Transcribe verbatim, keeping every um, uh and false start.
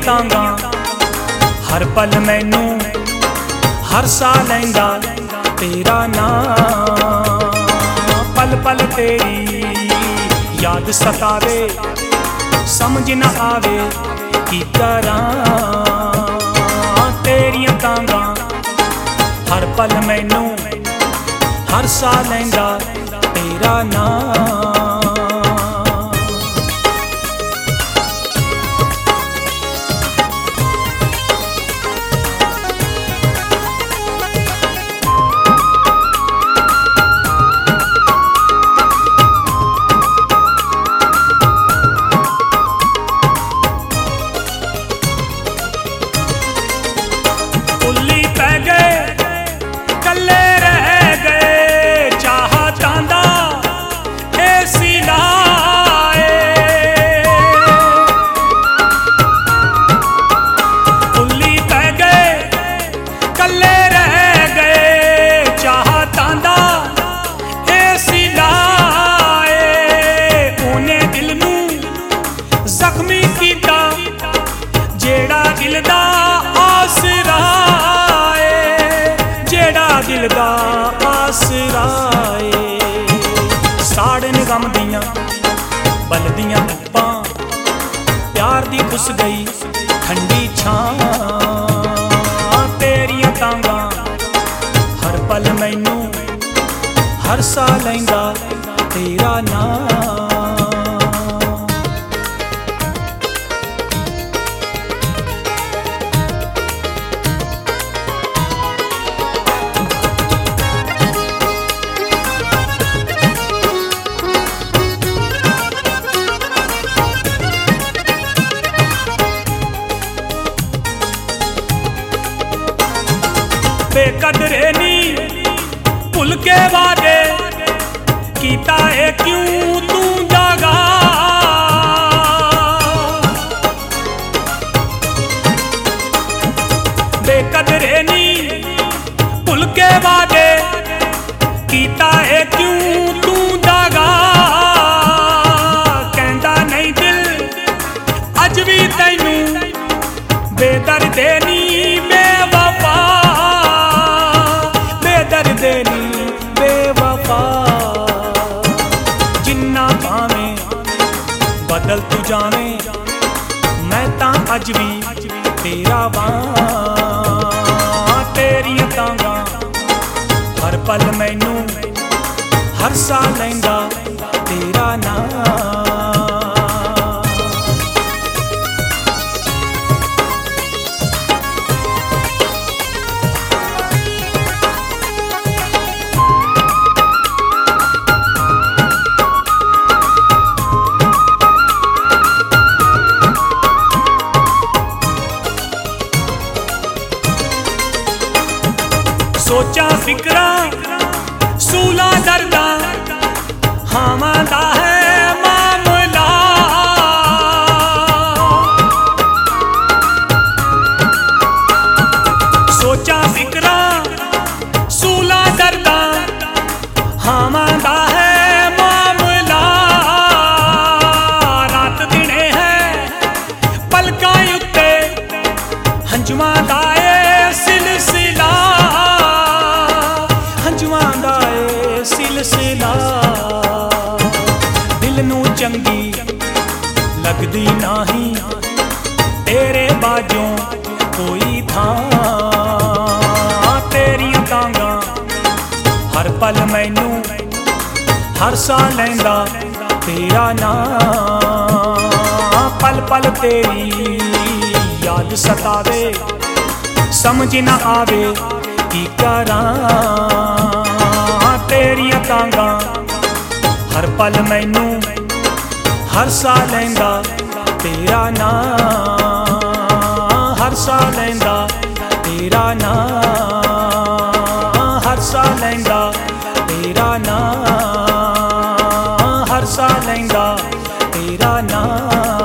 तांगा हर पल मैनू हर सा लैंदा तेरा नाम। पल पल तेरी याद सतावे समझ न आवे की करां। तेरियां तांगा हर पल मैनू हर सा लैंदा तेरा नाम। जेड़ा दिल दा आसरा है, जेड़ा दिल दा आसरा है। साड़न गम दियां बलदियां धुप्पां प्यार दी घुस गई ठंडी छां। तेरियां तांगा हर पल मैनू हर सा लैंदा तेरा नाम। बेकदरे नी भुल के वादे कीता है क्यों तू जागा। बेकदरे नी भुल के वादे कीता है क्यों तू जागा। कहंदा नहीं दिल अज भी तैनू बेदर्दे नी बेवफा। बेदर्देनी बेवफा जिन्ना भावें बदल तू जावे मैं तां अज भी तेरा वां। तेरियां तांगा हर पल मैनू हर सा लैंदा तेरा नाम। सोचा फिक्रा सूला दर्दा हामादा है मामला। सोचा फिक्रा सूला दर्दा हामादा है मामला। रात दिने है पलकां उत्ते हंजुआं दा सिलसिला। सिलसिला दिल नू चंगी लगदी नाही तेरे बाजों कोई थां। तेरियां तांगा हर पल मैनू हर सा लैंदा तेरा नाम। पल पल तेरी याद सतावे समझ न आवे की करां। तेरियां तांगा हर पल मैनू हर सा लैंदा तेरा नाम। हर सा लैंदा तेरा नाम। हर सा लैंदा तेरा नाम। हर सा लैंदा तेरा नाम।